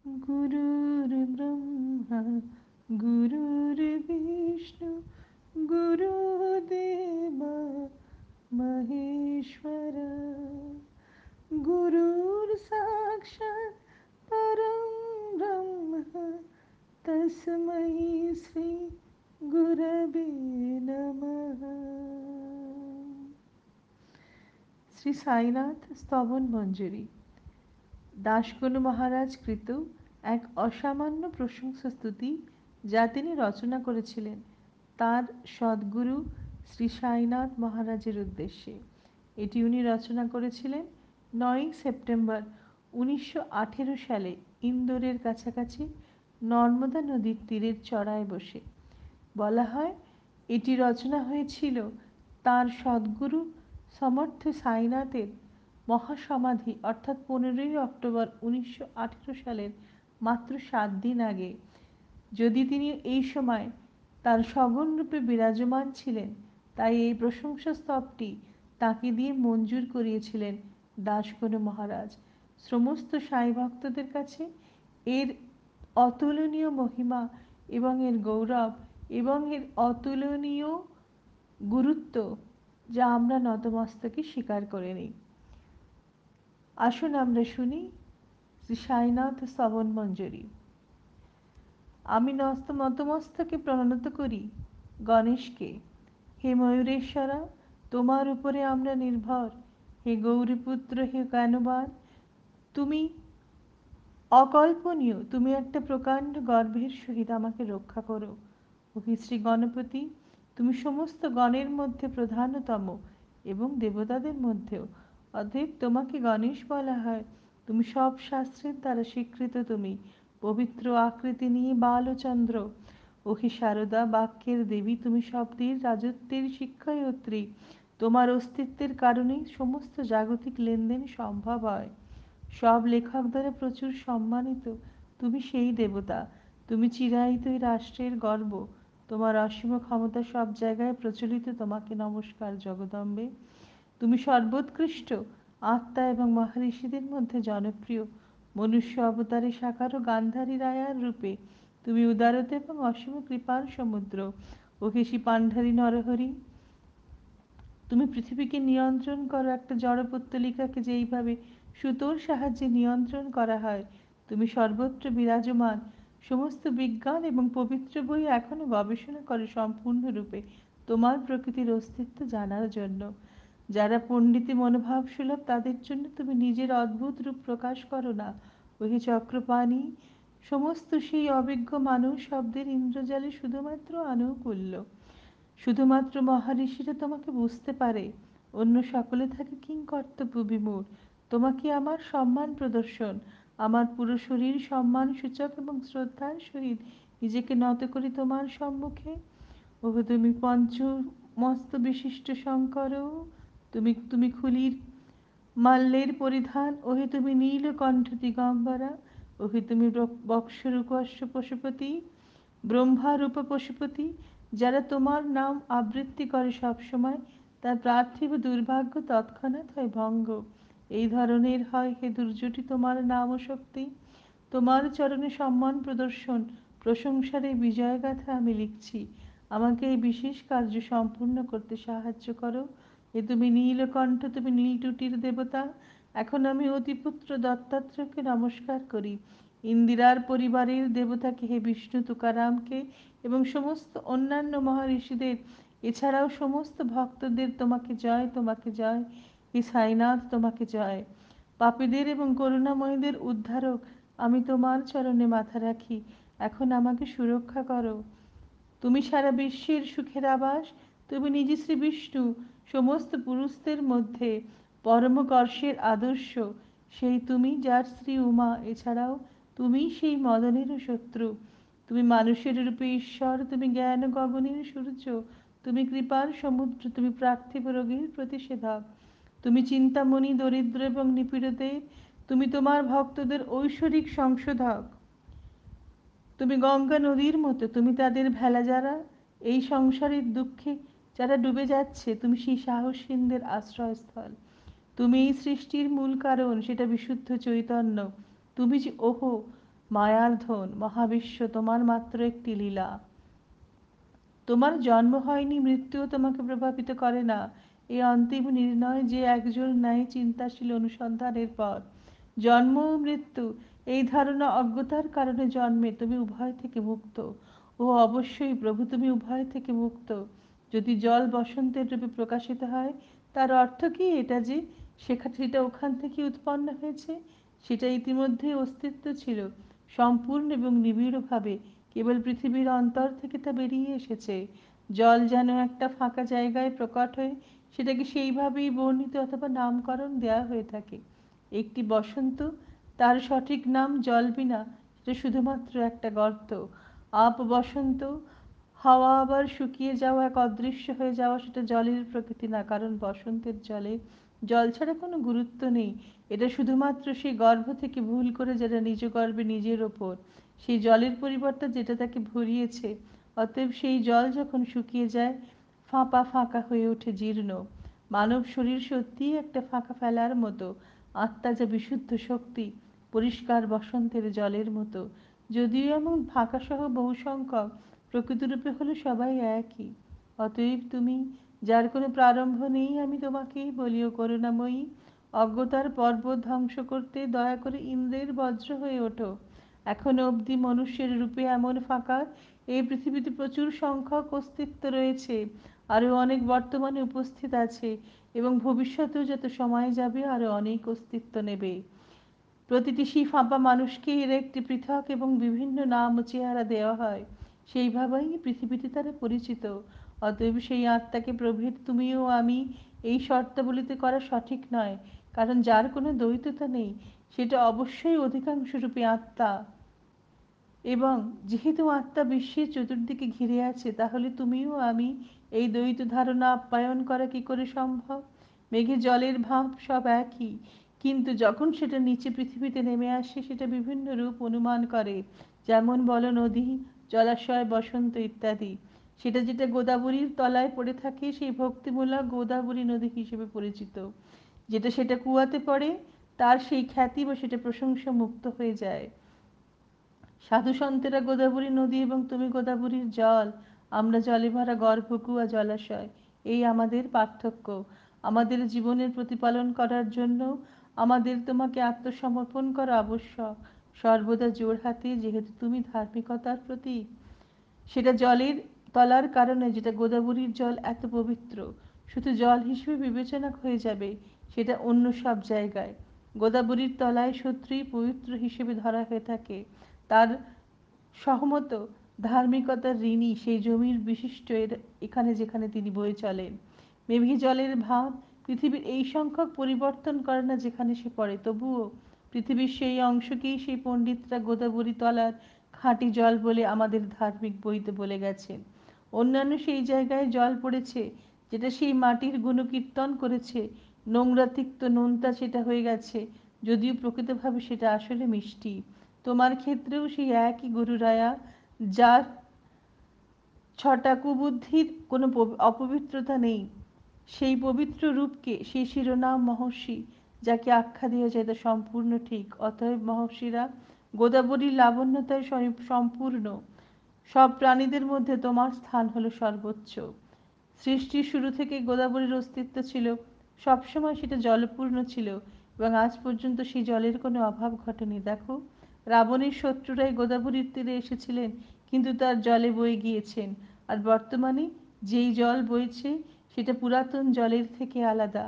गुरुर्ब्रह्मा गुरुर्विष्णु गुरुदेव महेश्वर गुरुर्साक्षात् परं ब्रह्म तस्मै श्री गुरवे नमः। শ্রী সাইনাথ স্তবন মঞ্জুরি দাশগুরু মহারাজ কৃত এক অসামান্য প্রশংসা স্তুতি যা তিনি রচনা করেছিলেন তার সদ্গুরু শ্রী সাইনাথ মহারাজের উদ্দেশ্যে। এটি উনি রচনা করেছিলেন ৯ই সেপ্টেম্বর ১৯১৮ সালে ইন্দোরের কাছাকাছি নর্মদা নদীর তীরের চড়ায় বসে। বলা হয় এটি রচনা হয়েছিল তাঁর সদ্গুরু সমর্থ সাইনাথের মহাসমাধি অর্থাৎ ১৫ই অক্টোবর ১৯১৮ সালের মাত্র ৭ দিন আগে। যদি তিনি এই সময় তার সগুণ রূপে বিরাজমান ছিলেন, তাই এই প্রশংসা স্তবটি তাঁকে দিয়ে মঞ্জুর করিয়েছিলেন দাশগুরু মহারাজ। সমস্ত সাই ভক্তদের কাছে এর অতুলনীয় মহিমা এবং এর গৌরব এবং এর অতুলনীয় গুরুত্ব যা আমরা নতমস্তকে স্বীকার করে নিই। আসুন আমরা শুনি শ্রী সাইনাথ স্তবন মঞ্জুরি। আমি নতমস্তকে প্রণত করি গণেশকে। হে ময়ূরেশ্বরা, তোমার উপরে আমরা নির্ভর। হে গৌরীপুত্র, হে জ্ঞানবান, তুমি অকল্পনীয়, তুমি একটা প্রকাণ্ড গর্ভের সহিত আমাকে রক্ষা করো। হে শ্রী গণপতি, তুমি সমস্ত গণের মধ্যে প্রধানতম এবং দেবতাদের মধ্যেও, অতএব তোমাকে গণেশ বলা হয়। তুমি সব শাস্ত্রের দ্বারা স্বীকৃত, তুমি পবিত্র আকৃতি নিয়ে বালচন্দ্র। ও হে শারদা, বাক্যের দেবী, তুমি শব্দের রাজত্বের শিক্ষায়ত্রী। তোমার অস্তিত্বের কারণেই সমস্ত জাগতিক লেনদেন সম্ভব হয়। সব লেখক দ্বারা প্রচুর সম্মানিত তুমি সেই দেবতা। তুমি চিরায়ত এই রাষ্ট্রের গর্ব। তোমার অসীম ক্ষমতা সব জায়গায় প্রচলিত। তোমাকে নমস্কার জগদম্বে। তুমি সর্বোৎকৃষ্ট আত্মা এবং মহর্ষিদের মধ্যে জনপ্রিয়। মনুষ্য অবতারে সাকার ও গান্ধারী রায়ার রূপে তুমি উদারতা এবং অসীম কৃপার সমুদ্র। অহিষী পাণ্ডারী নরহরি, তুমি পৃথিবীকে নিয়ন্ত্রণ করো একটা জড়পুত্তলিকাকে যেইভাবে সুতোর সাহায্যে নিয়ন্ত্রণ করা হয়। তুমি সর্বত্র বিরাজমান। সমস্ত বিজ্ঞান এবং পবিত্র বই এখনও গবেষণা করে সম্পূর্ণরূপে তোমার প্রকৃতির অস্তিত্ব জানার জন্য। যারা পণ্ডিতি মনোভাব সুলভ তাদের জন্য তুমি নিজের অদ্ভুত রূপ প্রকাশ করো না। ওহে চক্রপাণি, সমস্ত সেই অভিজ্ঞ মানুষ শব্দের ইন্দ্রজালে শুধুমাত্র আনুকূল্য। শুধুমাত্র মহারিষিরা তোমাকে বুঝতে পারে, অন্য সকলে থাকে কিংকর্তব্য বিমূঢ়। তোমাকে আমার সম্মান প্রদর্শন, আমার পুরো শরীর সম্মান সূচক এবং শ্রদ্ধার সহিত নিজেকে নত করি তোমার সম্মুখে। ওহ তুমি পঞ্চমস্ত বিশিষ্ট শঙ্কর, তুমি তুমি খুলির মাল্যের পরিধান। ওহে তুমি নীলকণ্ঠ দিগম্বরা, ওহে তুমি বক্ষরূপ পশুপতি, ব্রহ্মারূপ পশুপতি। যারা তোমার নাম আবৃত্তি করে সবসময়, তার পার্থিব দুর্ভাগ্য তৎক্ষণাৎ হয় ভঙ্গ। এই ধরনের হয় হে দুর্যটি তোমার নাম ও শক্তি। তোমার চরণে সম্মান প্রদর্শন প্রশংসার এই বিজয়গাথা আমি লিখছি। আমাকে এই বিশেষ কার্য সম্পূর্ণ করতে সাহায্য করো। এ তুমি নীলকণ্ঠ, তুমি নীলটুটির দেবতা। এখন আমি অতিপুত্র দত্তাত্রেয়কে নমস্কার করি, ইন্দিরার পরিবারের দেবতাকে, হে বিষ্ণু তুকারামকে এবং সমস্ত অন্যান্য মহর্ষিদের, এছাড়াও সমস্ত ভক্তদের তোমাকে জয়, তোমাকে জয়। হে সাইনাথ, তোমাকে জয়। পাপীদের এবং করুণাময়ীদের উদ্ধারক, আমি তোমার চরণে মাথা রাখি। এখন আমাকে সুরক্ষা করো। তুমি সারা বিশ্বের সুখের আবাস। তুমি নিজে শ্রী বিষ্ণু, সমস্ত পুরুষদের মধ্যে পরমকর্ষের আদর্শ। সেই তুমি যার স্ত্রী উমা। এছাড়াও তুমি সেই মদনেরও শত্রু। তুমি মানুষের রূপে ঈশ্বর, তুমি জ্ঞান গগনের সূর্য, তুমি কৃপার সমুদ্র, তুমি পার্থিব রোগীর প্রতিষেধক। তুমি চিন্তামণি দরিদ্র এবং নিপীড়িতের, তুমি তোমার ভক্তদের ঐশ্বরিক সংশোধক। তুমি গঙ্গা নদীর মতো, তুমি তাদের ভেলা যারা এই সংসারের দুঃখে যারা ডুবে যাচ্ছে, তুমি সেই সাহসীনদের আশ্রয়স্থল। তুমি এই সৃষ্টির মূল কারণ, সেটা বিশুদ্ধ চৈতন্য। তুমি যে ওহো, মায়ার ধন, মহাবিশ্ব তোমার মাত্র একটি লীলা। তোমার জন্ম হয়নি, মৃত্যুও তোমাকে প্রভাবিত করে না। এই অন্তিম নির্ণয় যে একজন ন্যায় চিন্তাশীল অনুসন্ধানের পর। জন্ম ও মৃত্যু, এই ধারণা অজ্ঞতার কারণে জন্মে। তুমি উভয় থেকে মুক্ত। ও অবশ্যই প্রভু, তুমি উভয় থেকে মুক্ত। যদি জল বসন্তের রূপে প্রকাশিত হয়, তার অর্থ কি এটা যে সেটা ওখান থেকে উৎপন্ন হয়েছে? সেটা ইতিমধ্যেই অস্তিত্ব ছিল, সম্পূর্ণ এবং নিবিড়ভাবে। কেবল পৃথিবীর অন্তর থেকে তা বেরিয়ে এসেছে। জল যেন একটা ফাঁকা জায়গায় প্রকট হয়ে সেটাকে সেইভাবেই বর্ণিত অথবা নামকরণ দেয়া হয়ে থাকে। একটি বসন্ত, তার সঠিক নাম জলবিনা, সেটা শুধুমাত্র একটা গর্ত। আপ বসন্ত, হাওয়া আবার শুকিয়ে যাওয়া, এক অদৃশ্য হয়ে যাওয়া, সেটা জলের প্রকৃতি না। কারণ বসন্তের জলে জল ছাড়া কোনো গুরুত্ব নেই। এটা শুধুমাত্র সেই গর্ভ থেকে ভুল করে যারা নিজ গর্বে নিজের ওপর সেই জলের পরিবর্তে যেটা তাকে ভরিয়েছে। অতএব সেই জল যখন শুকিয়ে যায়, ফাঁপা ফাঁকা হয়ে ওঠে, জীর্ণ। মানব শরীর সত্যিই একটা ফাঁকা ফেলার মতো। আত্মা যা বিশুদ্ধ শক্তি, পরিষ্কার বসন্তের জলের মতো। যদিও এমন ফাঁকাসহ বহু সংখ্যক, প্রকৃতিরূপে হলে সবাই একই। অতএব তুমি, যার কোনো প্রারম্ভ নেই, আমি তোমাকেই বলি, ও করুণাময়ী, অজ্ঞতার পর্বত ধ্বংস করতে দয়া করে ইন্দ্রের বজ্র হয়ে ওঠো। এখনো অবধি মনুষ্যের রূপে এমন ফাঁকা এই পৃথিবীতে প্রচুর সংখ্যক অস্তিত্ব রয়েছে। আরও অনেক বর্তমানে উপস্থিত আছে, এবং ভবিষ্যতেও যত সময় যাবে আরও অনেক অস্তিত্ব নেবে। প্রতিটি সেই ফাঁপা মানুষকে এর একটি পৃথক এবং বিভিন্ন নাম ও চেহারা দেওয়া হয়। সেইভাবেই পৃথিবীতে তারা পরিচিত। অতএব সেই আত্মাকে প্রভেদ তুমি ও আমি এই শর্তাবলীতে করা সঠিক নয়। কারণ যার কোনো দ্বৈততা নেই, সেটা অবশ্যই অধিকাংশ রূপে আত্মা। এবং যেহেতু আত্মা বিশ্বের চতুর্দিকে ঘিরে আছে, তাহলে তুমিও আমি এই দ্বৈত ধারণা আপ্যায়ন করা কি করে সম্ভব? মেঘে জলের ভাব সব একই, কিন্তু যখন সেটা নিচে পৃথিবীতে নেমে আসে, সেটা বিভিন্ন রূপ অনুমান করে। যেমন বলো নদী, জলাশয়, বসন্ত ইত্যাদি। সেটা যেটা গোদাবরীর তলায় পড়ে থাকে, সেই ভক্তিমূলক গোদাবরী নদী হিসেবে পরিচিত। যেটা সেটা কুয়াতে পড়ে, তার সেই খ্যাতি বা সেটা প্রশংসা মুক্ত হয়ে যায়। সাধু সন্তেরা গোদাবরী নদী এবং তুমি গোদাবরীর জল। আমরা জলে ভরা গর্ভকুয়া, জলাশয়। এই আমাদের পার্থক্য। আমাদের জীবনের প্রতিপালন করার জন্য আমাদের তোমাকে আত্মসমর্পণ করা আবশ্যক, সর্বদা জোড়হাতে, যেহেতু তুমি ধার্মিকতার প্রতীক। সেটা জলের তলার কারণে, যেটা গোদাবরীর জল এত পবিত্র, শুধু জল হিসেবে বিবেচনা হয়ে যাবে সেটা অন্য সব জায়গায়। গোদাবরীর তলায় সত্যিই পবিত্র হিসেবে ধরা হয়ে থাকে। তার সহমত ধার্মিকতার ঋণী সেই জমির বিশিষ্ট এখানে যেখানে তিনি বয়ে চলেন। মেঘে জলের ভাব পৃথিবীর এই সংখ্যক পরিবর্তন করে না যেখানে সে পড়ে। তবুও পৃথিবীর সেই অংশকেই সেই পণ্ডিতরা গোদাবরী তলার খাঁটি জল বলে আমাদের ধার্মিক বইতে বলে গেছেন। অন্যান্য সেই জায়গায় জল পড়েছে যেটা সেই মাটির গুণকীর্তন করেছে, নোংরা তিক্ত নোনতা সেটা হয়ে গেছে, যদিও প্রকৃতভাবে সেটা আসলে মিষ্টি। তোমার ক্ষেত্রেও সেই একই গুরুরায়া, যার ছটা কুবুদ্ধির কোনো অপবিত্রতা নেই, সেই পবিত্র রূপকে, সেই শিরোনাম মহর্ষি যাকে আখ্যা দিয়ে যায়, তা সম্পূর্ণ ঠিক। অতএব মহর্ষিরা গোদাবরীর লাবণ্যতায় সম্পূর্ণ। সব প্রাণীদের মধ্যে তোমার স্থান হলো সর্বোচ্চ। সৃষ্টির শুরু থেকে গোদাবরীর অস্তিত্ব ছিল, সবসময় সেটা জলপূর্ণ ছিল, এবং আজ পর্যন্ত সেই জলের কোনো অভাব ঘটেনি। দেখো, রাবণের শত্রুরাই গোদাবরীর তীরে এসেছিলেন, কিন্তু তার জলে বয়ে গিয়েছেন। আর বর্তমানে যেই জল বইছে, সেটা পুরাতন জলের থেকে আলাদা।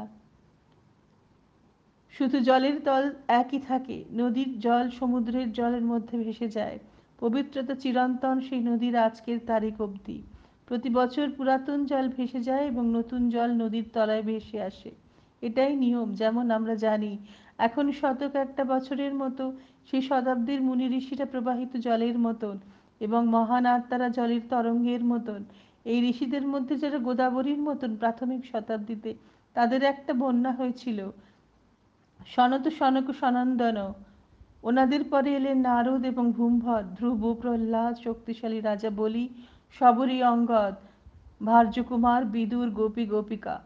শুধু জলের তল একই থাকে, নদীর জল সমুদ্রের জলের মধ্যে ভেসে যায়। পবিত্রতা চিরন্তন সেই নদীর আজকের তারিখ অবধি। প্রতি বছর পুরাতন জল ভেসে যায় এবং নতুন জল নদীর তলায় ভেসে আসে। এটাই নিয়ম। যেমন আমরা জানি, এখন শতক একটা বছরের মতো, সেই শতাব্দীর মুনি ঋষিরা প্রবাহিত জলের মতন, এবং মহান আত্মারা জলের তরঙ্গের মতন। এই ঋষিদের মধ্যে যারা গোদাবরীর মতন প্রাথমিক শতাব্দীতে, তাদের একটা বন্যা হয়েছিল, সনত সনক সনন্দন। ওনাদের পরে এলেন নারদ এবং ভূমভদ, ধ্রুব, প্রহ্লাদ, শক্তিশালী রাজা বলি, শবরী, অঙ্গদ, ভার্যকুমার, বিদুর, গোপী গোপিকা।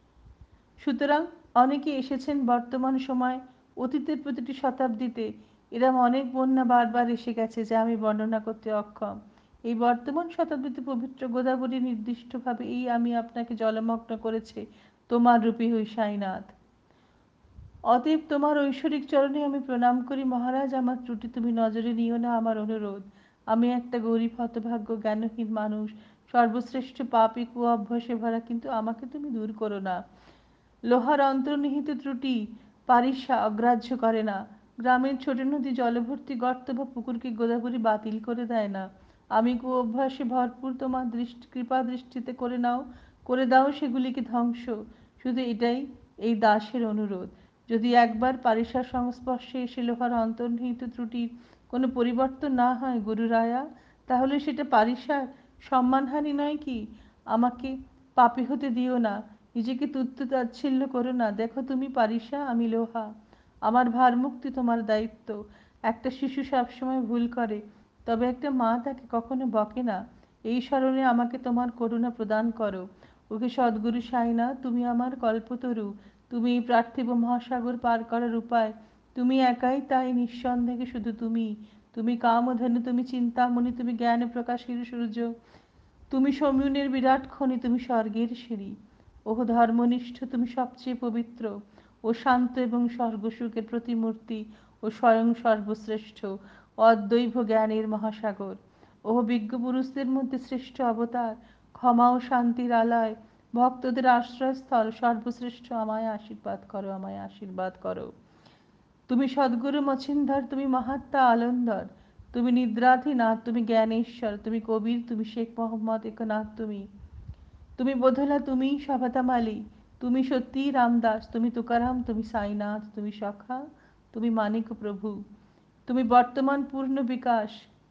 সুতরাং অনেকে এসেছেন বর্তমান সময়, অতীতের প্রতিটি শতাব্দীতে। এরম অনেক বন্যা বারবার এসে গেছে যা আমি বর্ণনা করতে অক্ষম। এই বর্তমান শতাব্দীতে পবিত্র গোদাবরী নির্দিষ্টভাবে এই আমি আপনাকে জলমগ্ন করেছে তোমার রূপী ওই সাইনাথ। অতএব তোমার ঐশ্বরিক চরণে আমি প্রণাম করি মহারাজ, আমার ত্রুটি তুমি নজরে নিও না, আমার অনুরোধ। আমি একটা গরিব হতভাগ্য জ্ঞানহীন মানুষ, সর্বশ্রেষ্ঠ পাপী কুঅভ্যাসে ভরা, কিন্তু আমাকে তুমি দূর করো না। লোহার অন্তর্নিহিত ত্রুটি পারিষা অগ্রাহ্য করে না। গ্রামের ছোট নদী জলভর্তি গর্ত বা পুকুরকে গোদাবরী বাতিল করে দেয় না। আমি কুঅভ্যাসে ভরপুর, তোমার কৃপা দৃষ্টিতে করে দাও সেগুলিকে ধ্বংস। শুধু এটাই এই দাসের অনুরোধ। যদি একবার পারিষার সংস্পর্শে এসে লোহার অন্তর্নিহিত ত্রুটির কোনো পরিবর্তন না হয় গুরুরায়া, তাহলে সেটা পারিষার সম্মানহানি নয় কি? আমাকে পাপী হতে দিও না, নিজেকে তুচ্ছ তাচ্ছিল্য করো না। দেখো তুমি পারিষা, আমি লোহা, আমার ভারমুক্তি তোমার দায়িত্ব। একটা শিশু সবসময় ভুল করে, তবে একটা মা তাকে কখনো বকে না। এই স্মরণে আমাকে তোমার করুণা প্রদান করো। ওকে সদ্গুরু সাইনা, তুমি আমার কল্পতরু, তুমি এই পার্থিব মহাসাগর পার করার উপায়, তুমি একাই তাই, নিঃসন্দেহে শুধু তুমি। তুমি কামধেনু, তুমি চিন্তামণি, তুমি জ্ঞান প্রকাশের সূর্য, তুমি সমুনের বিরাট খনি, তুমি স্বর্গের সিঁড়ি। ওহ ধর্মনিষ্ঠ, তুমি সবচেয়ে পবিত্র ও শান্ত এবং স্বর্গসুখের প্রতিমূর্তি ও স্বয়ং সর্বশ্রেষ্ঠ অদ্বৈত জ্ঞানের মহাসাগর। ওহ বিজ্ঞ পুরুষদের মধ্যে শ্রেষ্ঠ অবতার, ক্ষমা ও শান্তির আলয়, ভক্তদের আশ্রয়স্থল, সর্বশ্রেষ্ঠ, আমায় আশীর্বাদ করো, আমায় আশীর্বাদ করো। তুমি সদ্গুরু মছিন্দর, তুমি মহাত্মা আলন্দর, তুমি নিদ্রাধিনাথ, তুমি জ্ঞানেশ্বর, তুমি কবির, তুমি শেখ মোহাম্মদ একনাথ, তুমি তুমি বোধলা, তুমি সভাতামালি, তুমি সত্যি রামদাস, তুমি তুকারাম, তুমি সাইনাথ, তুমি সখা, তুমি মানিক প্রভু। তুমি বর্তমান পূর্ণ বিকাশ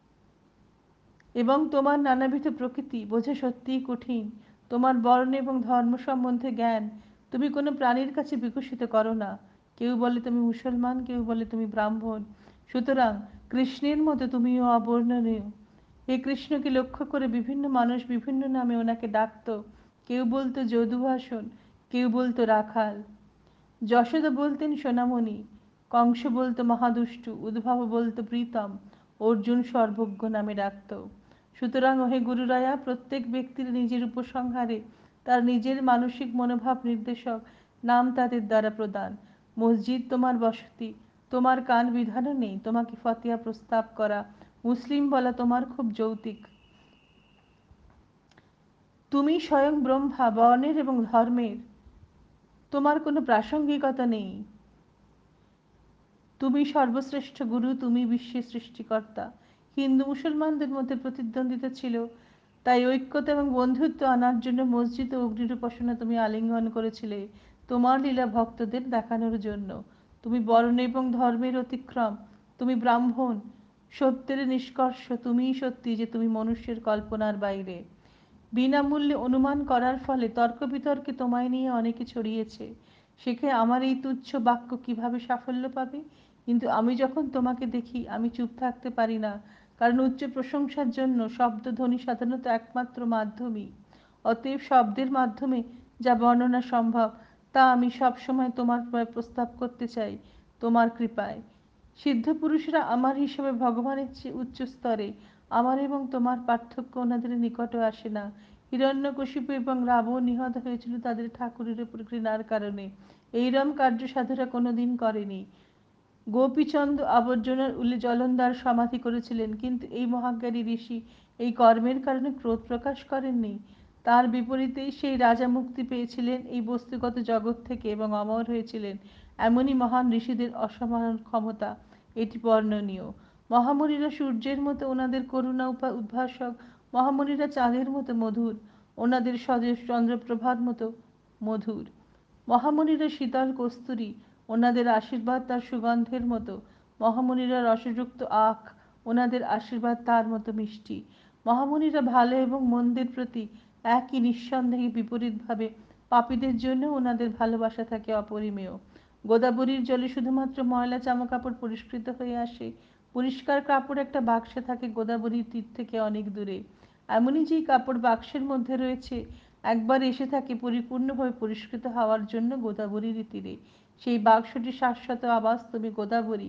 এবং তোমার নানাবিধ প্রকৃতি বোঝা সত্যিই কঠিন। তোমার বর্ণ এবং ধর্ম সম্বন্ধে জ্ঞান তুমি কোনো প্রাণীর কাছে বিকশিত করো না। কেউ বলে তুমি মুসলমান, কেউ বলে তুমি ব্রাহ্মণ, সুতরাং কৃষ্ণের মতো তুমিও অবর্ণনীয়। এই কৃষ্ণকে লক্ষ্য করে বিভিন্ন মানুষ বিভিন্ন নামে ওনাকে ডাকত। কেউ বলতো যদুভাষণ, কেউ বলতো রাখাল, যশোদা বলতেন সোনামণি, কংস বলতো মহাদুষ্টু, উদ্ভব বলতো প্রীতম, অর্জুন সর্বজ্ঞ নামে ডাকত। সুতরাং ওহে গুরুরায়া, প্রত্যেক ব্যক্তির নিজের উপসংহারে তার নিজের মানসিক মনোভাব নির্দেশক নাম তাদের দ্বারা প্রদান। মসজিদ তোমার বসতি, তোমার কান বিধানও নেই, তোমাকে ফতিয়া প্রস্তাব করা, মুসলিম বলা তোমার খুব যৌক্তিক। তুমি স্বয়ং ব্রহ্মা, বর্ণের এবং ধর্মের তোমার কোনো প্রাসঙ্গিকতা নেই। তুমি সর্বশ্রেষ্ঠ গুরু, তুমি বিশ্বের সৃষ্টিকর্তা। হিন্দু মুসলমানদের মধ্যে প্রতিদ্বন্দ্বিতা ছিল, তাই ঐক্যতা এবং বন্ধুত্ব আনার জন্য মসজিদ ও অগ্নির উপাসনা তুমি আলিঙ্গন করেছিলে তোমার লীলা ভক্তদের দেখানোর জন্য। তুমি বর্ণ এবং ধর্মের অতিক্রম, তুমি ব্রাহ্মণ, সত্যের নিষ্কর্ষ, তুমিই সত্যি যে তুমি মনুষ্যের কল্পনার বাইরে। বিনামূল্যে অনুমান করার ফলে তর্ক বিতর্কে তোমায় নিয়ে অনেকে ছড়িয়েছে। সেখানে আমার এই তুচ্ছ বাক্য কিভাবে সাফল্য পাবে? কিন্তু আমি যখন তোমাকে দেখি আমি চুপ থাকতে পারি না, কারণ উচ্চ প্রশংসার জন্য শব্দধ্বনি সাধারণত একমাত্র মাধ্যমই। অতএব শব্দের মাধ্যমে যা বর্ণনা সম্ভব তা আমি সবসময় তোমার প্রস্তাব করতে চাই, তোমার কৃপায়। সিদ্ধ পুরুষরা আমার হিসেবে ভগবানের চেয়ে উচ্চ স্তরে, আমার এবং তোমার পার্থক্য ওনাদের নিকটও আসে না। হিরণ্যকশিপু এবং রাবণ নিহত হয়েছিল তাদের ঠাকুরের উপর ঘৃণার কারণে। এইরম কার্য সাধুরা কোনোদিন করেনি। গোপীচন্দ আবর্জনার উলে জলন্ধার সমাধি করেছিলেন, কিন্তু এই মহাজ্ঞানী ঋষি এই কর্মের কারণে ক্রোধ প্রকাশ করেননি। তার বিপরীতেই সেই রাজা মুক্তি পেয়েছিলেন এই বস্তুগত জগৎ থেকে এবং অমর হয়েছিলেন। এমনই মহান ঋষিদের অসাধারণ ক্ষমতা, এটি বর্ণনীয়। মহামুনিরা সূর্যের মতো ওনাদের করুণা উদ্ভাসক, মহামুনিরা চাঁদের মতো মধুর, ওনাদের স্বদেশ চন্দ্রপ্রভার মতো মধুর। মহামুনিরা শীতল কস্তুরী, ওনাদের আশীর্বাদ তার সুগন্ধের মতো। মহামুনিরা রসযুক্ত আখ, ওনাদের আশীর্বাদ তার মতো মিষ্টি। মহামুনিরা ভালো এবং মন্দের প্রতি একই নিঃসন্দেহে বিপরীতভাবে, পাপীদের জন্য ওনাদের ভালোবাসা থাকে অপরিমেয়। গোদাবরীর জলে শুধুমাত্র ময়লা জামাকাপড় পরিষ্কৃত হয়ে আসে, পরিষ্কার কাপড় একটা বাক্সে থাকে গোদাবরীর তীর থেকে অনেক দূরে। এমনই যেই কাপড় বাক্সের মধ্যে রয়েছে একবার এসে থাকে পরিপূর্ণভাবে পরিষ্কৃত হওয়ার জন্য গোদাবরীর তীরে। সেই বাক্সটি শাশ্বত আবাস, তুমি গোদাবরী।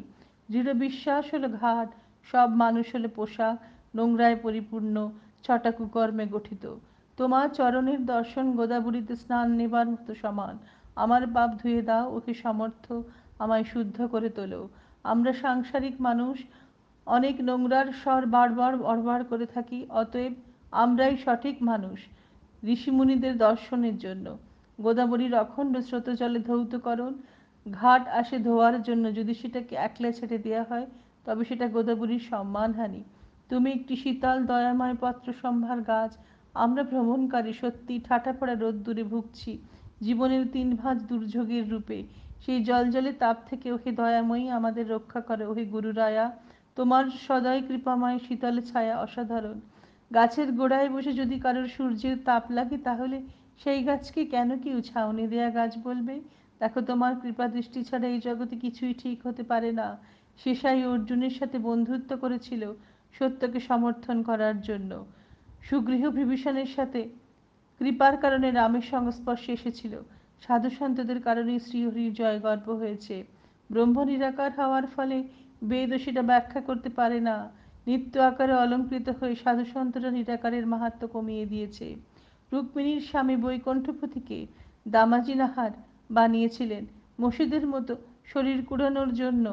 দৃঢ় বিশ্বাস হলো ঘাট, সব মানুষ হলো পোশাক, নোংরায় পরিপূর্ণ, ছটা কুকর্মে গঠিত। তোমার চরণের দর্শন গোদাবরীতে স্নান নেবার মতো সমান। আমার পাপ ধুয়ে দাও, ওকে সমর্থ, আমায় শুদ্ধ করে তোলো। আমরা সাংসারিক মানুষ, অনেক নোংরার স্বর বারবার বড়বার করে থাকি, অতএব আমরাই সঠিক মানুষ ঋষিমুনিদের দর্শনের জন্য। গোদাবরীর অখণ্ড স্রোতজলে ধৌতকরণ, ঘাট আসে ধোয়ার জন্য, যদি সেটাকে একলা ছেড়ে দেওয়া হয় তবে সেটা গোদাবরীর সম্মানহানি। তুমি একটি শীতল দয়াময় পত্র সম্ভার গাছ, আমরা ভ্রমণকারী, সত্যি ঠাটা পড়া রোদ্দুরে ভুগছি জীবনের 3 ভাঁজ দুর্যোগের রূপে। সেই জলজলে তাপ থেকে ওহে দয়াময়ী আমাদের রক্ষা করে, ওহে গুরুরায়া তোমার সদয় কৃপাময় শীতল ছায়া অসাধারণ। গাছের গোড়ায় বসে যদি কারোর সূর্যের তাপ লাগে তাহলে সেই গাছকে কেন কেউ ছাউনি দেয়া গাছ বলবে? দেখো, তোমার কৃপা দৃষ্টি ছাড়া এই জগতে কিছুই ঠিক হতে পারে না। শেষাই অর্জুনের সাথে বন্ধুত্ব করেছিল সত্যকে সমর্থন করার জন্য। সুগৃহ বিভীষণের সাথে কৃপার কারণে রামের সংস্পর্শে এসেছিল। সাধু সন্তদের কারণে শ্রীহরির জয় গর্ব হয়েছে। ব্রহ্ম নিরাকার হওয়ার ফলে বেদও সেটা ব্যাখ্যা করতে পারে না। নিত্য আকারে অলঙ্কৃত হয়ে সাধু সন্তরা নিরাকারের মাহাত্ম্য কমিয়ে দিয়েছে। রুক্মিণীর স্বামী বৈকুণ্ঠপতিকে দামাজি নাহার বানিয়েছিলেন মসজিদের মতো শরীর কুড়ানোর জন্য।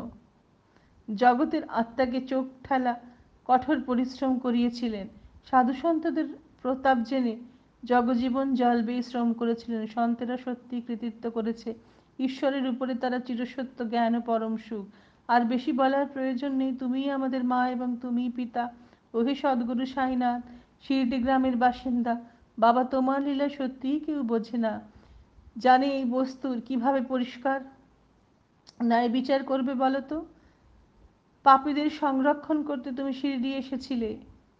জগতের আত্মাকে চোখ ঠেলা কঠোর পরিশ্রম করিয়েছিলেন। সাধু সন্তদের প্রতাপ জেনে জগজীবন জল বেয়ে শ্রম করেছিলেন। সন্তেরা সত্যি কৃতিত্ব করেছে ঈশ্বরের উপরে, তারা চিরসত্য জ্ঞান ও পরম সুখ। আর বেশি বলার প্রয়োজন নেই, তুমিই আমাদের মা এবং তুমিই পিতা। ওহে সদ্গুরু সাইনাথ, শিরডি গ্রামের বাসিন্দা বাবা, তোমার লীলা সত্যিই কেউ বোঝে না, জানে এই বস্তুর কিভাবে পরিষ্কার ন্যায় বিচার করবে বলো তো? পাপীদের সংরক্ষণ করতে তুমি শিরডি এসেছিলে।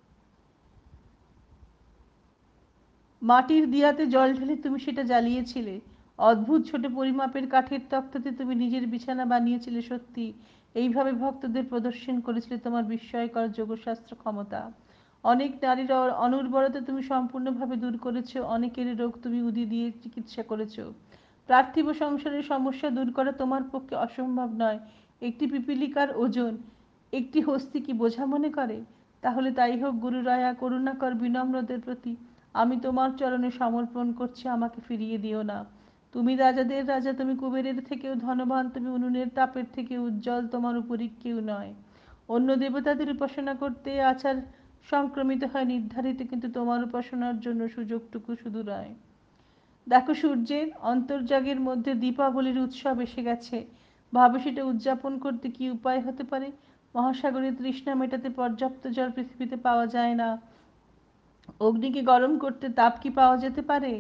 মাটির দিয়াতে জল ঢেলে তুমি সেটা জ্বালিয়েছিলে। অদ্ভুত ছোট পরিমাপের কাঠের তক্তাতে তুমি নিজের বিছানা বানিয়েছিলে। সত্যি এইভাবে ভক্তদের প্রদর্শন করেছিলে তোমার বিস্ময়কর যোগশাস্ত্র ক্ষমতা। অনেক নারীর অনুর্বরতা তুমি সম্পূর্ণভাবে দূর করেছো, অনেকের রোগ তুমি উদি দিয়ে চিকিৎসা করেছো। পার্থিব সংসারের সমস্যা দূর করা তোমার পক্ষে অসম্ভব নয়। একটি পিপীলিকার ওজন একটি হস্তি কি বোঝা মনে করে? তাহলে তাই হোক গুরুরায়া, করুণাকর বিনম্রদের প্রতি আমি তোমার চরণে সমর্পণ করছি, আমাকে ফিরিয়ে দিও না। তুমি রাজাদের রাজা, তুমি কুবেরের থেকেও ধনবান, তুমি উনুনের তাপের থেকে উজ্জ্বল, তোমার উপরই কেউ নয়। অন্য দেবতাদের উপাসনা করতে আচার সংক্রমিত হয় নির্ধারিত, কিন্তু তোমার উপাসনার জন্য সুযোগটুকু শুধু নয়। দেখো, সূর্যের অন্তর্যাগের মধ্যে দীপাবলির উৎসব এসে গেছে। ভাবে সেটা উদযাপন করতে কি উপায় হতে পারে? মহাসাগরের তৃষ্ণা মেটাতে পর্যাপ্ত জল পৃথিবীতে পাওয়া যায় না। অগ্নিকে গরম করতে তাপ কি পাওয়া যেতে পারে?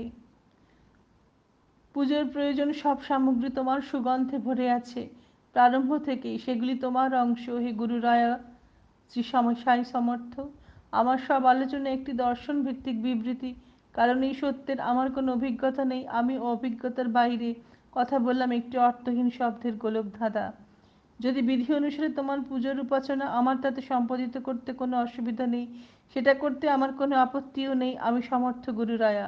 পুজোর প্রয়োজন সব সামগ্রী তোমার সুগন্ধে ভরে আছে প্রারম্ভ থেকেই, সেগুলি তোমার অংশ। হে গুরুরায়া শ্রী সাই সমর্থ, আমার সব আলোচনা একটি দর্শন ভিত্তিক বিবৃতি, কারণ এই সত্যের আমার কোনো অভিজ্ঞতা নেই। আমি অভিজ্ঞতার বাইরে কথা বললাম একটি অর্থহীন শব্দের গোলক ধাঁধা। যদি বিধি অনুসারে তোমার পুজোর উপাসনা আমার তাতে সম্পাদিত করতে কোনো অসুবিধা নেই, সেটা করতে আমার কোনো আপত্তিও নেই। আমি সমর্থ গুরুরায়া।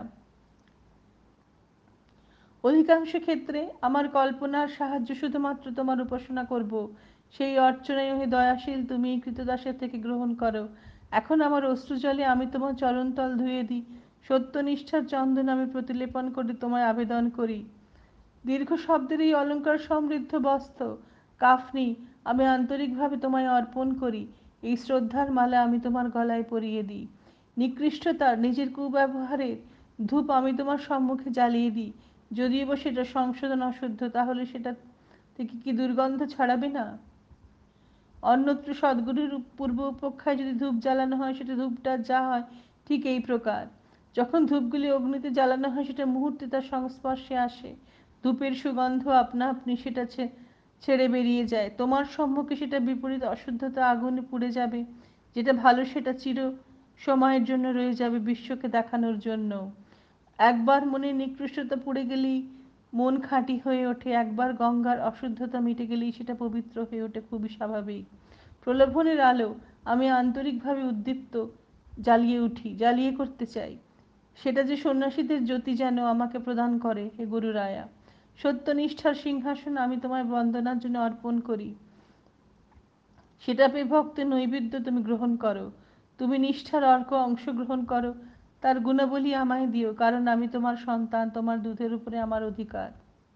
অধিকাংশ ক্ষেত্রে আমার কল্পনার সাহায্য শুধুমাত্র তোমার উপাসনা করব, সেই অর্চনায় ওহে দয়াশীল তুমি এই কৃতদাসের থেকে গ্রহণ করো। এখন আমার অশ্রুজলে আমি তোমার চরণতল ধুয়ে দিই, সত্যনিষ্ঠার চন্দন আমি প্রতিলেপন করে তোমায় আবেদন করি। দীর্ঘ শব্দের এই অলঙ্কার সমৃদ্ধ বস্ত্র কাফনি আমি আন্তরিকভাবে তোমায় অর্পণ করি। এই শ্রদ্ধার মালা আমি তোমার গলায় পরিয়ে দিই। নিকৃষ্টতার নিজের কুব্যবহারের ধূপ আমি তোমার সম্মুখে জ্বালিয়ে দিই। যদিও বা সেটা সংশোধন অশুদ্ধ, তাহলে সেটা থেকে কি দুর্গন্ধ ছড়াবে না? অন্যত্র সদ্গুরুর পূর্ব উপেক্ষায় যদি ধূপ জ্বালানো হয়, সেটা ধূপটা যা হয় ঠিক এই প্রকার। যখন ধূপগুলি অগ্নিতে জ্বালানো হয় সেটা মুহূর্তে তার সংস্পর্শে আসে, ধূপের সুগন্ধ আপনা আপনি সেটা ছেড়ে বেরিয়ে যায়। তোমার সম্মুখে সেটা বিপরীত অশুদ্ধতা আগুনে পুড়ে যাবে। যেটা ভালো সেটা চির সময়ের জন্য রয়ে যাবে বিশ্বকে দেখানোর জন্য। একবার মনের নিকৃষ্টতা পুড়ে গেলেই মন খাঁটি হয়ে ওঠে, একবার গঙ্গার অশুদ্ধতা মিটে গেলেই সেটা পবিত্র হয়ে ওঠে, খুবই স্বাভাবিক। প্রলোভনের আলো আমি আন্তরিকভাবে উদ্দীপ্ত জ্বালিয়ে উঠি, জ্বালিয়ে করতে চাই। সেটা যে সন্ন্যাসীদের জ্যোতি যেন আমাকে প্রদান করে। হে গুরুরায়া, সত্যনিষ্ঠার সিংহাসন আমি তোমায় বন্দনার জন্য অর্পণ করি। সেটা পেয়ে ভক্তের নৈবেদ্য তুমি গ্রহণ করো। তুমি নিষ্ঠার অর্ঘ্য অংশগ্রহণ করো। তার গুণাবলী আমায় দিও, কারণ আমি তোমার সন্তান, তোমার দুধের উপরে আমার অধিকার।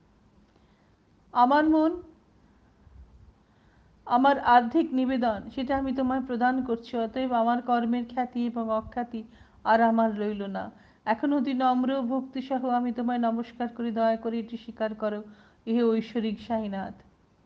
আমার মন, আমার আর্ধিক নিবেদন, সেটা আমি তোমায় প্রদান করছি। অতএব আমার কর্মের খ্যাতি এবং অখ্যাতি আর আমার রইল না। এখন অতি নম্র ও ভক্তিসহ আমি তোমায় নমস্কার করি, দয়া করে এটি স্বীকার করো, হে ঐশ্বরিক সাইনাথ।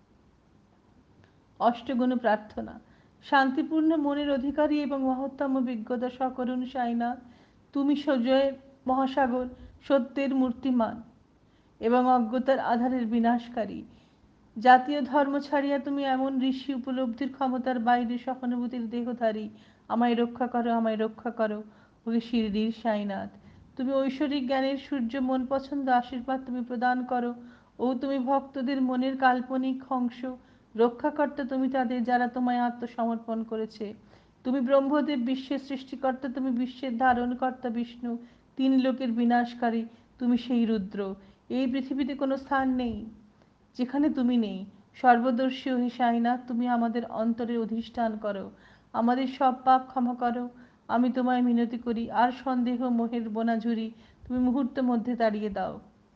অষ্টগুণ প্রার্থনা। শান্তিপূর্ণ মনের অধিকারী এবং মহত্তম বিজ্ঞতা সকরুণ সাইনাথ, তুমি সজয়ের মহাসাগর, সত্যের মূর্তিমান এবং অজ্ঞতার আধারের বিনাশকারী। জাতীয় ধর্ম ছাড়িয়া তুমি এমন ঋষি উপলব্ধির ক্ষমতার বাইরে সহানুভূতির দেহধারী। আমায় রক্ষা করো, আমায় রক্ষা করো, ওহে শিরডির সাইনাথ। তুমি ঐশ্বরিক জ্ঞানের সূর্য, মন পছন্দ আশীর্বাদ তুমি প্রদান করো। ও তুমি ভক্তদের মনের কাল্পনিক অংশ, রক্ষাকর্তা তুমি তাদের, যারা তোমায় আত্মসমর্পণ করেছে। তুমি ব্রহ্মদেব, বিশ্বের সৃষ্টিকর্তা, তুমি বিশ্বের ধারণকর্তা বিষ্ণু, তিন লোকের বিনাশকারী, তুমি সেই রুদ্র। এই পৃথিবীতে কোনো স্থান নেই যেখানে তুমি নেই। সর্বদর্শী ওহে সাইনাথ, তুমি আমাদের অন্তরে অধিষ্ঠান করো, আমাদের সব পাপ ক্ষমা করো। আমি তোমায় মিনতি করি, আর সন্দেহ মোহের বোনাঝুরি তুমি মুহূর্ত মধ্যে তাড়িয়ে দাও।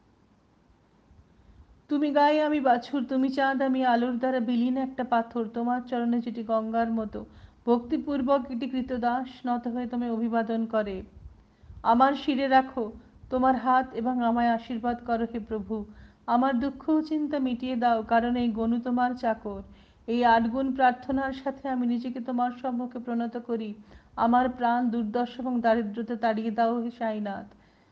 তুমি গায়ে, আমি বাছুর, তুমি চাঁদ, আমি আলোর দ্বারা বিলীন একটা পাথর, তোমার চরণে যেটি গঙ্গার মতো। ভক্তিপূর্বক এটি কৃতদাস নত হয়ে তোমায় অভিবাদন করে। আমার শিরে রাখো তোমার হাত এবং আমায় আশীর্বাদ করো হে প্রভু। আমার দুঃখ ও চিন্তা মিটিয়ে দাও, কারণ এই গনু তোমার চাকর। এই ৮ গুণ প্রার্থনার সাথে আমি নিজেকে তোমার সম্মুখে প্রণত করি। আমার প্রাণ, দুর্দশা এবং দারিদ্রতা তাড়িয়ে দাও হে সাইনাথ।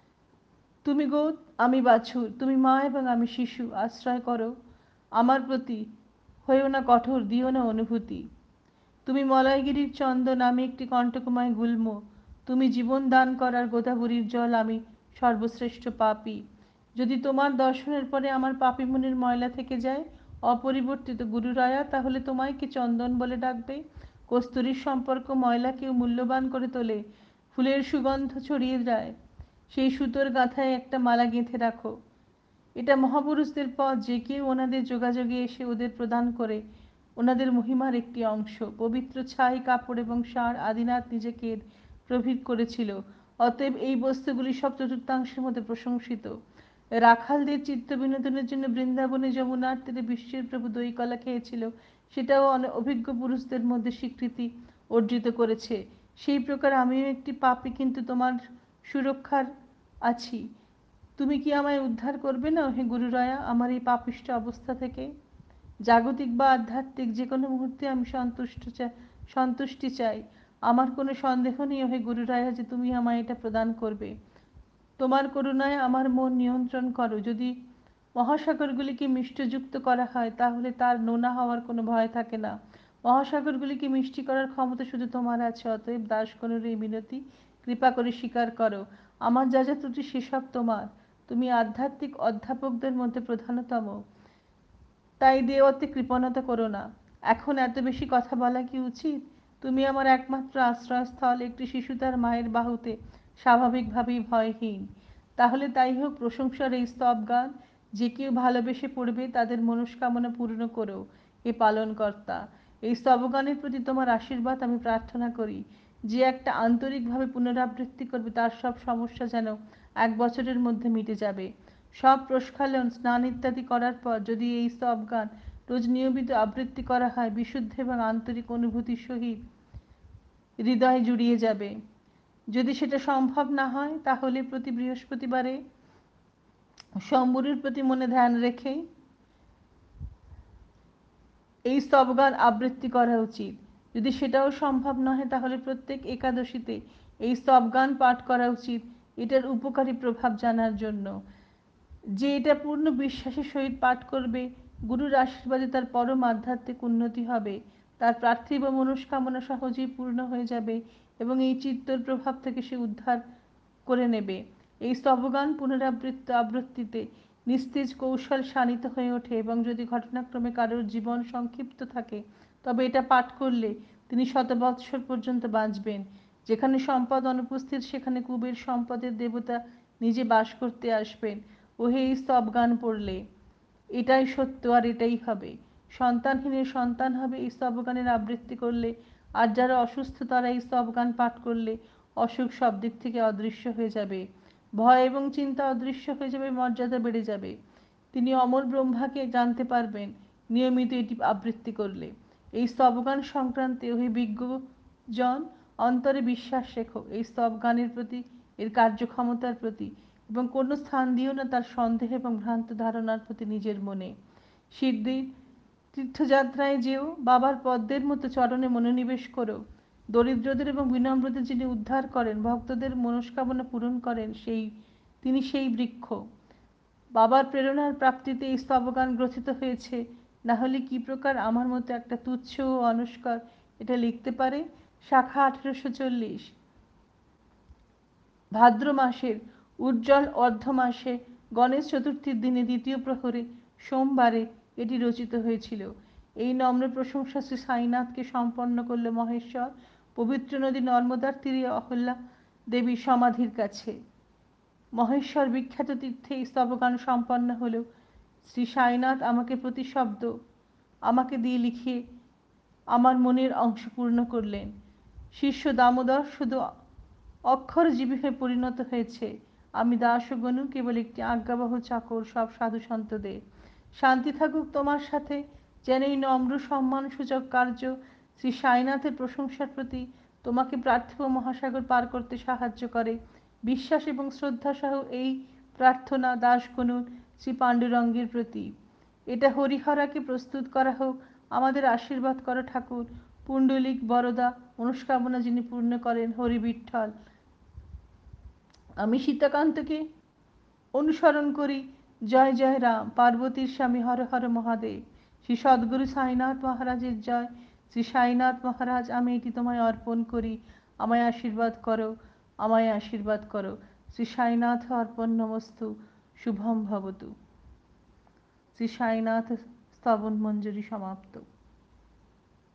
তুমি গোদ, আমি বাছুর, তুমি মা এবং আমি শিশু, আশ্রয় করো আমার প্রতি, হয়েও না কঠোর, দিও না অনুভূতি। তুমি মলয়গিরির চন্দন, আমি একটি কণ্টকময় গুল্ম। তুমি জীবন দান করার গোদাবরীর জল, আমি সর্বশ্রেষ্ঠ পাপী। যদি তোমার দর্শনের পরে আমার পাপী মনের ময়লা থেকে যায় অপরিবর্তিত গুরুরায়া, তাহলে তোমায় কি চন্দন বলে ডাকবে? কস্তুরীর সম্পর্ক ময়লাকেও মূল্যবান করে তোলে, ফুলের সুগন্ধ ছড়িয়ে যায়। সেই সুতোর গাঁথায় একটা মালা গেঁথে রাখো। এটা মহাপুরুষদের পথ, যে কেউ ওনাদের যোগাযোগে এসে ওদের প্রদান করে ওনাদের মহিমার একটি অংশ। পবিত্র ছাই, কাপড় এবং সার আদিনাথ নিজেকে প্রভৃত করেছিল। অতএব এই বস্তুগুলি সব চতুর্থাংশের মধ্যে প্রশংসিত। রাখালদের চিত্ত বিনোদনের জন্য বৃন্দাবনে যমুনার তীরে বিশ্বের প্রভু দই কলা খেয়েছিল, সেটাও অভিজ্ঞ পুরুষদের মধ্যে স্বীকৃতি অর্জিত করেছে। সেই প্রকার আমিও একটি পাপী, কিন্তু তোমার সুরক্ষার আছি। তুমি কি আমায় উদ্ধার করবে না হে গুরুরায়া আমার এই পাপিষ্ঠ অবস্থা থেকে? জাগতিক বা আধ্যাত্মিক যে কোনো মুহূর্তে আমি সন্তুষ্টি চাই। আমার কোনো সন্দেহ নেই হে গুরুরায়া যে তুমি আমায় এটা প্রদান করবে। তোমার করুণায় আমার মন নিয়ন্ত্রণ করো। যদি মহাসাগরগুলিকে মিষ্টযুক্ত করা হয়, তাহলে তার নোনা হওয়ার কোনো ভয় থাকে না। মহাসাগরগুলিকে মিষ্টি করার ক্ষমতা শুধু তোমার আছে। অতএব দাসগণের এই মিনতি কৃপা করে স্বীকার করো। আমার যা যা ত্রুটি সেসব তোমার। তুমি আধ্যাত্মিক অধ্যাপকদের মধ্যে প্রধানতম, তাই দেওয়াতে কৃপণতা করো না। এখন এত বেশি কথা বলা কি উচিত? তুমি আমার একমাত্র আশ্রয়স্থল। একটি শিশু তার মায়ের বাহুতে স্বাভাবিকভাবেই ভয়হীন। তাহলে তাই হোক, প্রশংসার এই স্তব গান যে কেউ ভালোবেসে পড়বে, তাদের মনস্কামনা পূর্ণ করো এ পালনকর্তা। এই স্তবগানের প্রতি তোমার আশীর্বাদ আমি প্রার্থনা করি। যে একটা আন্তরিকভাবে পুনরাবৃত্তি করবে, তার সব সমস্যা যেন ১ বছরের মধ্যে মিটে যাবে। সব প্রস্খালন, স্নান ইত্যাদি করার পর যদি এই স্তব গান রোজ নিয়মিত আবৃত্তি করা হয়, বিশুদ্ধ এবং আন্তরিক অনুভূতির সহিত হৃদয় জুড়িয়ে যাবে। যদি সেটা সম্ভব না হয়, তাহলে প্রতি বৃহস্পতিবারে শম্ভুর প্রতি মনে ধ্যান রেখে এই স্তবগান আবৃত্তি করা উচিত। যদি সেটাও সম্ভব না হয়, তাহলে প্রত্যেক একাদশীতে এই স্তবগান পাঠ করা উচিত, এটার উপকারী প্রভাব জানার জন্য। যে এটা পূর্ণ বিশ্বাসের সহিত পাঠ করবে, গুরুর আশীর্বাদে তার পরম আধ্যাত্মিক উন্নতি হবে। তার পার্থিব মনস্কামনা সহজেই পূর্ণ হয়ে যাবে এবং এই চিত্তর প্রভাব থেকে সে উদ্ধার করে নেবে। এই স্তবগান আবৃত্তিতে নিস্তেজ কৌশল শানিত হয়ে ওঠে, এবং যদি ঘটনাক্রমে কারোর জীবন সংক্ষিপ্ত থাকে, তবে এটা পাঠ করলে তিনি ১০০ বৎসর পর্যন্ত বাঁচবেন। যেখানে সম্পদ অনুপস্থিত, সেখানে কুবের সম্পদের দেবতা নিজে বাস করতে আসবেন ওহে এই স্তব গান পড়লে। এটাই সত্য আর এটাই হবে। সন্তানহীনের সন্তান হবে এই স্তবগানের আবৃত্তি করলে, আর যারা অসুস্থ তারা এই স্তবগান পাঠ করলে অসুখ সব দিক থেকে অদৃশ্য হয়ে যাবে, ভয় এবং চিন্তা অদৃশ্য হয়ে যাবে, মর্যাদা বেড়ে যাবে। তিনি অমর ব্রহ্মাকে জানতে পারবেন নিয়মিত এটি আবৃত্তি করলে। এই স্তবগান সংক্রান্তে ওই বিজ্ঞজন অন্তরে বিশ্বাস রেখো এই স্তবগানের প্রতি, এর কার্যক্ষমতার প্রতি, এবং কোনো স্থান দিও না তার সন্দেহ এবং ভ্রান্ত ধারণার প্রতি নিজের মনে। শিরডির তীর্থযাত্রায় যেও, বাবার পদ্মের মতো চরণে মনোনিবেশ করো। দরিদ্রদের এবং বিনম্রদের যিনি উদ্ধার করেন, ভক্তদের মনস্কামনা পূরণ করেন, তিনি সেই বৃক্ষ। বাবার প্রেরণার প্রাপ্তিতে এই স্তবগান গ্রথিত হয়েছে, না হলে কি প্রকার আমার মতো একটা তুচ্ছ ও অনুষ্কার এটা লিখতে পারে? শাখা 1840। ভাদ্র মাসের উজ্জ্বল অর্ধমাসে গণেশ চতুর্থীর দিনে দ্বিতীয় প্রহরে সোমবারে এটি রচিত হয়েছিল। এই নম্র প্রশংসা শ্রী সাইনাথকে সম্পন্ন করল মহেশ্বর পবিত্র নদী নর্মদার তীরে অহল্যা দেবীর সমাধির কাছে। মহেশ্বর বিখ্যাত তীর্থে এই স্তবগান সম্পন্ন হল। শ্রী সাইনাথ আমাকে প্রতি শব্দ আমাকে দিয়ে লিখিয়ে আমার মনের অংশ পূর্ণ করলেন। শিষ্য দামোদর শুধু অক্ষরজীবী হয়ে পরিণত হয়েছে, আমি দাস ও গনু কেবল একটি আজ্ঞাবহ চাকর সব সাধু সন্তদের। শান্তি থাকুক তোমার সাথে, যেন এই নম্র সম্মানসূচক কার্য শ্রী সাইনাথের প্রশংসার প্রতি তোমাকে পার্থিব মহাসাগর পার করতে সাহায্য করে। বিশ্বাস এবং শ্রদ্ধা সহ এই প্রার্থনা দাসগণুর শ্রী পাণ্ডুরঙ্গের প্রতি। এটা হরিহরাকে প্রস্তুত করা হোক। আমাদের আশীর্বাদ করো ঠাকুর। পুণ্ডলিক বরদা, মনস্কামনা যিনি পূর্ণ করেন, হরি বিঠ্ঠল। আমি সীতাকান্তকে অনুসরণ করি। জয় জয় রাম। পার্বতীর স্বামী হর হর মহাদেব। শ্রী সদ্গুরু সাইনাথ মহারাজের জয়। শ্রী সাইনাথ মহারাজ, আমি এটি তোমায় অর্পণ করি, আমায় আশীর্বাদ করো, আমায় আশীর্বাদ করো। শ্রী সাইনাথ অর্পণ নমস্তু। শুভম ভবতু। শ্রী সাইনাথ স্তবন মঞ্জুরি সমাপ্ত।